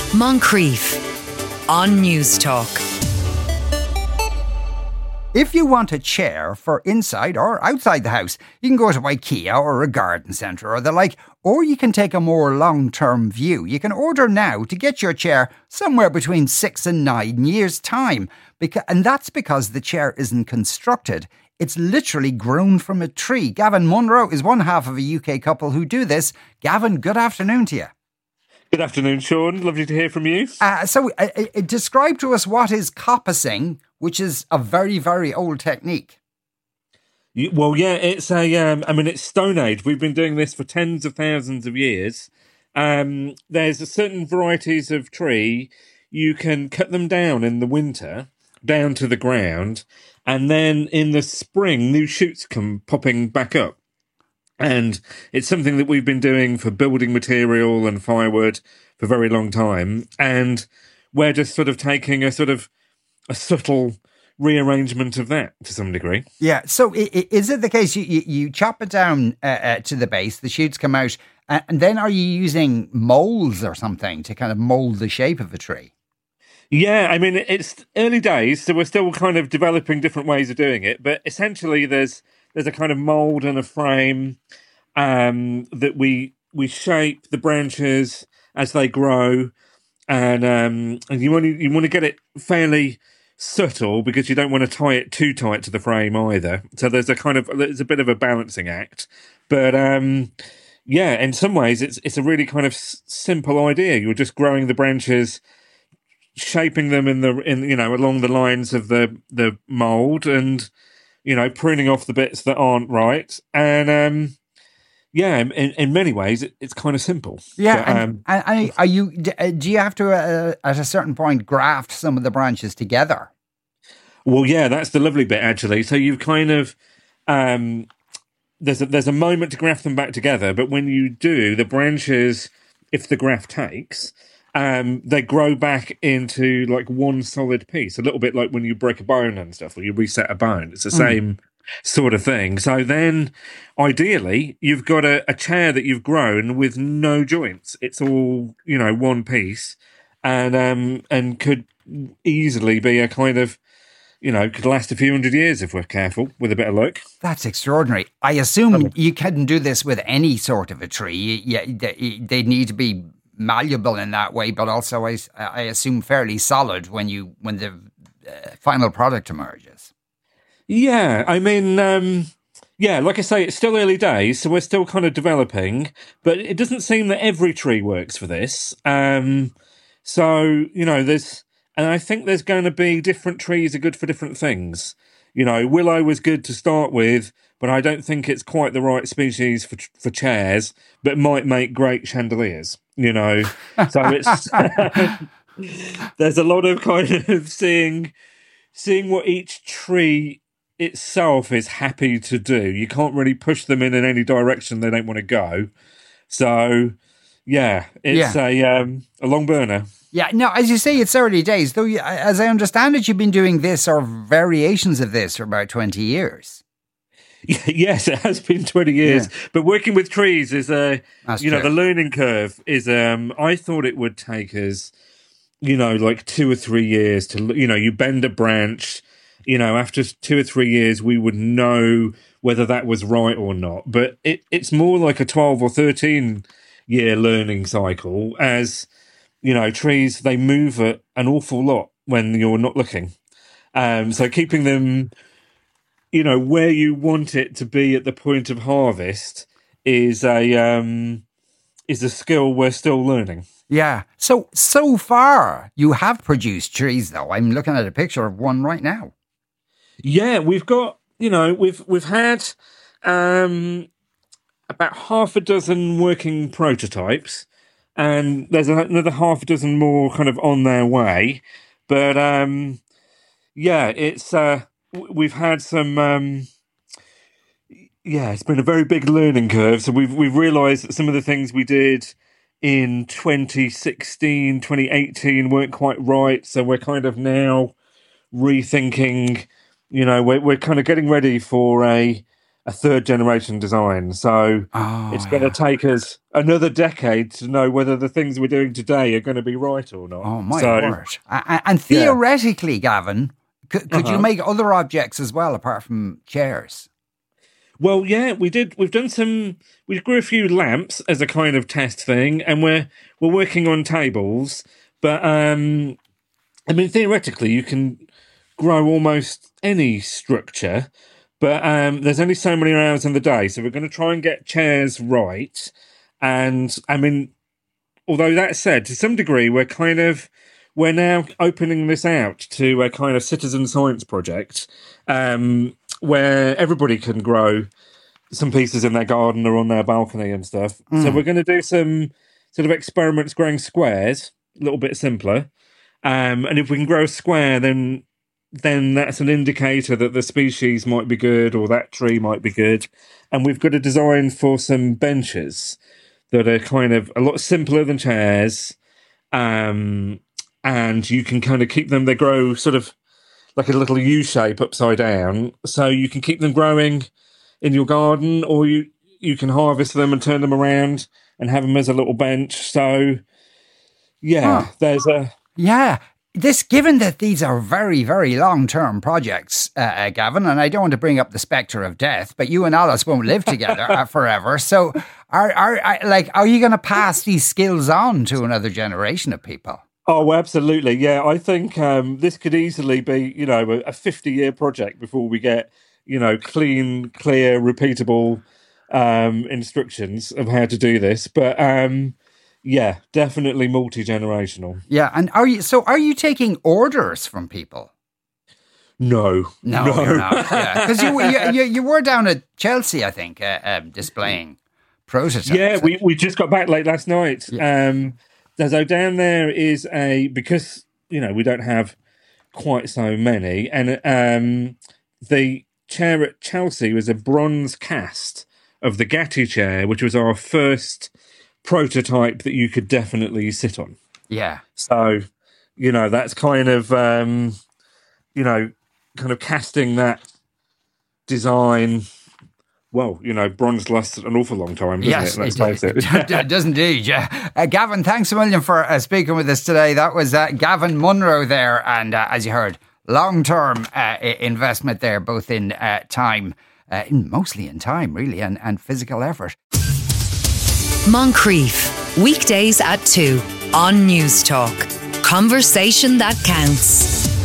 Moncrief on News Talk. If you want a chair for inside or outside the house, you can go to IKEA or a garden centre or the like, or you can take a more long-term view. You can order now to get your chair somewhere between 6 and 9 years' time. And that's because the chair isn't constructed. It's literally grown from a tree. Gavin Munro is one half of a UK couple who do this. Gavin, good afternoon to you. Good afternoon, Sean. Lovely to hear from you. So describe to us what is coppicing, which is a very, very old technique. It's it's Stone Age. We've been doing this for tens of thousands of years. There's a certain varieties of tree, you can cut them down in the winter, down to the ground, and then in the spring, new shoots come popping back up. And it's something that we've been doing for building material and firewood for a very long time. And we're just sort of taking a subtle rearrangement of that to some degree. Yeah. So is it the case you chop it down to the base, the shoots come out, and then are you using molds or something to kind of mold the shape of a tree? Yeah, I mean, it's early days, so we're still kind of developing different ways of doing it. But essentially, there's a kind of mold and a frame that we shape the branches as they grow, and you want to get it fairly subtle because you don't want to tie it too tight to the frame either. So there's a bit of a balancing act, but in some ways it's a really kind of simple idea. You're just growing the branches, shaping them along the lines of the mold, and pruning off the bits that aren't right. And in many ways, it's kind of simple. Yeah. Do you have to, at a certain point, graft some of the branches together? Well, yeah, that's the lovely bit, actually. So you've kind of, there's a moment to graft them back together. But when you do, the branches, if the graft takes, they grow back into like one solid piece, a little bit like when you break a bone and stuff, or you reset a bone. It's the same sort of thing. So then, ideally, you've got a chair that you've grown with no joints. It's all, one piece, and could easily be a kind of, could last a few hundred years if we're careful, with a bit of luck. That's extraordinary. I assume you couldn't do this with any sort of a tree. They need to be malleable in that way, but also I assume fairly solid when the final product emerges. Yeah, I mean, like I say, it's still early days, so we're still kind of developing, but it doesn't seem that every tree works for this. And I think there's going to be different trees are good for different things. Willow was good to start with, but I don't think it's quite the right species for chairs, but might make great chandeliers. So it's there's a lot of kind of seeing what each tree itself is happy to do. You can't really push them in any direction they don't want to go. So it's a long burner. Yeah, no, as you say, it's early days. Though, as I understand it, you've been doing this or variations of this for about 20 years. Yes, it has been 20 years. Yeah. But working with trees is the learning curve is, I thought it would take us, like 2 or 3 years to, you bend a branch, after 2 or 3 years, we would know whether that was right or not. But it's more like a 12 or 13 year learning cycle as, trees, they move an awful lot when you're not looking. So keeping them, where you want it to be at the point of harvest is a skill we're still learning. Yeah. So far you have produced trees, though. I'm looking at a picture of one right now. Yeah, we've got, we've had about half a dozen working prototypes, and there's another half a dozen more kind of on their way. But it's we've had some. It's been a very big learning curve. So we've realised that some of the things we did in 2016, 2018 weren't quite right. So we're kind of now rethinking. We're kind of getting ready for a a third generation design. So it's going to take us another decade to know whether the things we're doing today are going to be right or not. Oh, my word. And theoretically, Gavin, could you make other objects as well apart from chairs? Well, yeah, we did. We grew a few lamps as a kind of test thing, and we're working on tables. But I mean, theoretically, you can grow almost any structure, but there's only so many hours in the day, so we're going to try and get chairs right. And I mean, although that said, to some degree, we're now opening this out to a kind of citizen science project. Where everybody can grow some pieces in their garden or on their balcony and stuff. So we're going to do some sort of experiments growing squares, a little bit simpler. And if we can grow a square, then that's an indicator that the species might be good or that tree might be good. And we've got a design for some benches that are kind of a lot simpler than chairs. And you can kind of keep them, they grow sort of like a little U shape upside down, so you can keep them growing in your garden, or you can harvest them and turn them around and have them as a little bench. So, Given that these are very, very long-term projects, Gavin, and I don't want to bring up the spectre of death, but you and Alice won't live together forever. So, are you going to pass these skills on to another generation of people? Oh, absolutely. Yeah, I think this could easily be, a 50-year project before we get, clean, clear, repeatable instructions of how to do this. But definitely multi-generational. Yeah, and are you taking orders from people? No, you're not. Yeah, because you were down at Chelsea, I think, displaying prototypes. Yeah, we just got back late last night. Yeah. So down there is because, we don't have quite so many. And the chair at Chelsea was a bronze cast of the Gatti chair, which was our first prototype that you could definitely sit on. Yeah. So, that's kind of, kind of casting that design. Well, bronze lasts an awful long time, doesn't it? Let's face it. It does indeed, yeah. Gavin, thanks a million for speaking with us today. That was Gavin Munro there. And as you heard, long-term investment there, both in time, mostly in time, really, and physical effort. Moncrief, weekdays at 2 on News Talk. Conversation that counts.